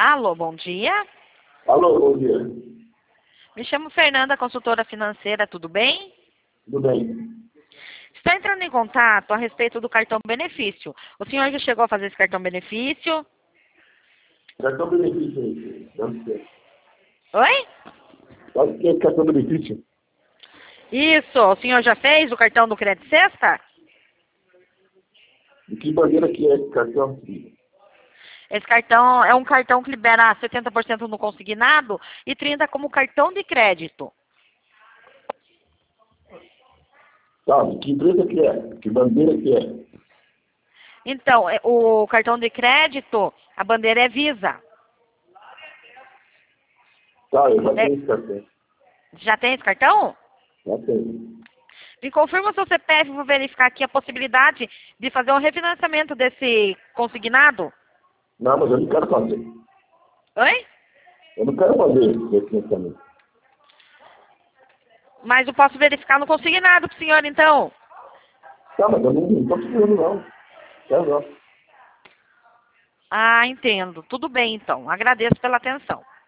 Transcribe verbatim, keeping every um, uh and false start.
Alô, bom dia. Alô, bom dia. Me chamo Fernanda, consultora financeira, tudo bem? Tudo bem? Estou entrando em contato a respeito do cartão benefício. O senhor já chegou a fazer esse cartão benefício? Cartão benefício. Não sei. Oi? Sabe o que é cartão benefício? Isso, o senhor já fez o cartão do Crédito Sexta? De que maneira que é esse cartão? Esse cartão é um cartão que libera setenta por cento no consignado e trinta por cento como cartão de crédito. Tá, de que empresa que é? Que bandeira que é? Então, é- o cartão de crédito, a bandeira é Visa. Tá, eu já É- tenho esse cartão. Já tem esse cartão? Já tenho. Me confirma o seu C P F, vou verificar aqui a possibilidade de fazer um refinanciamento desse consignado. Não, mas eu não quero fazer. Oi? Eu não quero fazer esse financiamento. Mas eu posso verificar no consignado pro senhor, então. Tá, mas eu não estou precisando, não. Quero não. Ah, entendo. Tudo bem, então. Agradeço pela atenção.